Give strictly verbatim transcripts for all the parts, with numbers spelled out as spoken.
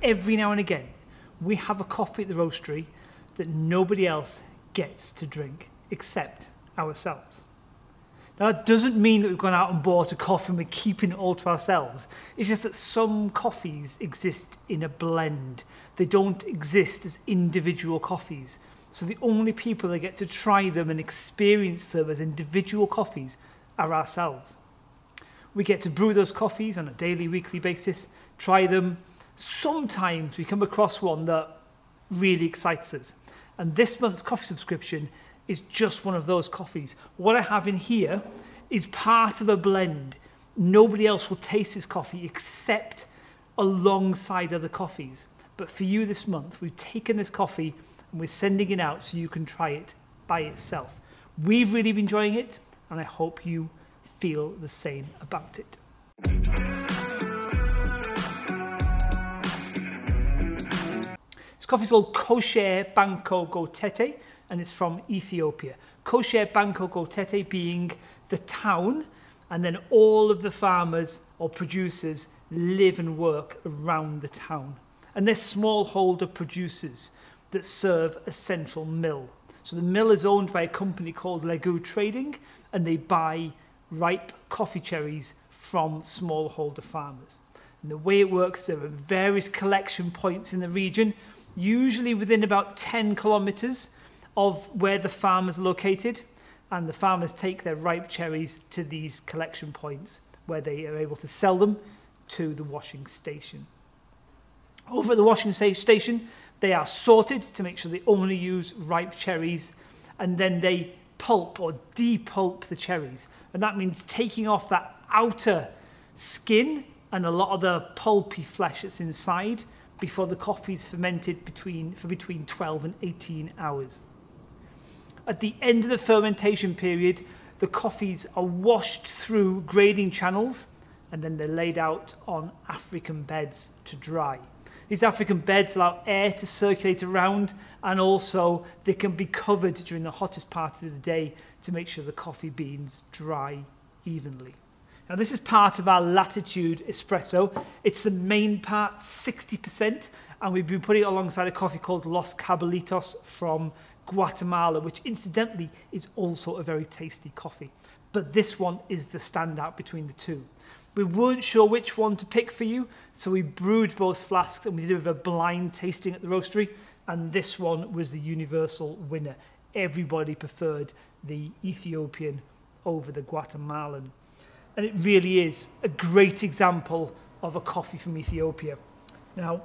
every now and again, we have a coffee at the roastery that nobody else gets to drink except ourselves. Now, that doesn't mean that we've gone out and bought a coffee and we're keeping it all to ourselves. It's just that some coffees exist in a blend. They don't exist as individual coffees. So the only people that get to try them and experience them as individual coffees are ourselves. We get to brew those coffees on a daily, weekly basis, try them. Sometimes we come across one that really excites us. And this month's coffee subscription is just one of those coffees. What I have in here is part of a blend. Nobody else will taste this coffee except alongside other coffees. But for you this month, we've taken this coffee and we're sending it out so you can try it by itself. We've really been enjoying it, and I hope you feel the same about it. This coffee is called Kosher Banco Gotete, and it's from Ethiopia. Kosher Banco Gotete being the town, and then all of the farmers or producers live and work around the town. And they're smallholder producers that serve a central mill. So the mill is owned by a company called Legu Trading, and they buy ripe coffee cherries from smallholder farmers. And the way it works, there are various collection points in the region, usually within about ten kilometers of where the farmers are located, and the farmers take their ripe cherries to these collection points where they are able to sell them to the washing station. Over at the washing station, they are sorted to make sure they only use ripe cherries, and then they pulp or depulp the cherries. And that means taking off that outer skin and a lot of the pulpy flesh that's inside before the coffee is fermented between, for between twelve and eighteen hours. At the end of the fermentation period, the coffees are washed through grading channels, and then they're laid out on African beds to dry. These African beds allow air to circulate around, and also they can be covered during the hottest part of the day to make sure the coffee beans dry evenly. Now, this is part of our Latitude Espresso. It's the main part, sixty percent, and we've been putting it alongside a coffee called Los Cabalitos from Guatemala, which incidentally is also a very tasty coffee. But this one is the standout between the two. We weren't sure which one to pick for you, so we brewed both flasks and we did a bit of a blind tasting at the roastery, and this one was the universal winner. Everybody preferred the Ethiopian over the Guatemalan. And it really is a great example of a coffee from Ethiopia. Now,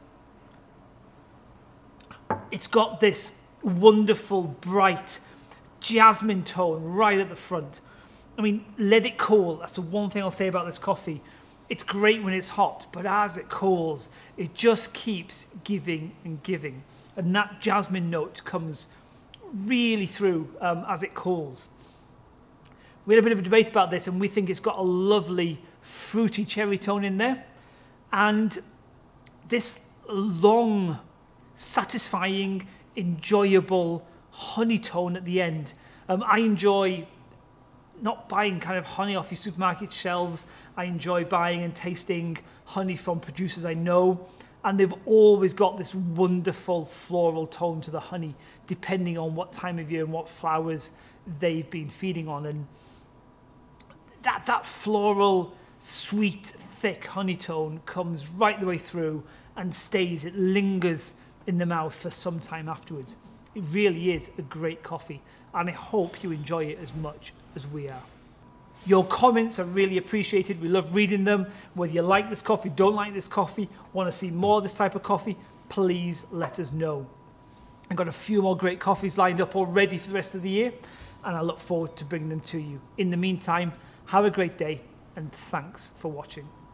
it's got this wonderful, bright jasmine tone right at the front. I mean, let it cool. That's the one thing I'll say about this coffee. It's great when it's hot, but as it cools, it just keeps giving and giving. And that jasmine note comes really through um, as it cools. We had a bit of a debate about this, and we think it's got a lovely fruity cherry tone in there. And this long, satisfying, enjoyable honey tone at the end. Um, I enjoy not buying kind of honey off your supermarket shelves. I enjoy buying and tasting honey from producers I know. And they've always got this wonderful floral tone to the honey, depending on what time of year and what flowers they've been feeding on. And that, that floral, sweet, thick honey tone comes right the way through and stays. It lingers in the mouth for some time afterwards. It really is a great coffee, and I hope you enjoy it as much as we are. Your comments are really appreciated. We love reading them. Whether you like this coffee, don't like this coffee, want to see more of this type of coffee, please let us know. I've got a few more great coffees lined up already for the rest of the year, and I look forward to bringing them to you. In the meantime, have a great day, and thanks for watching.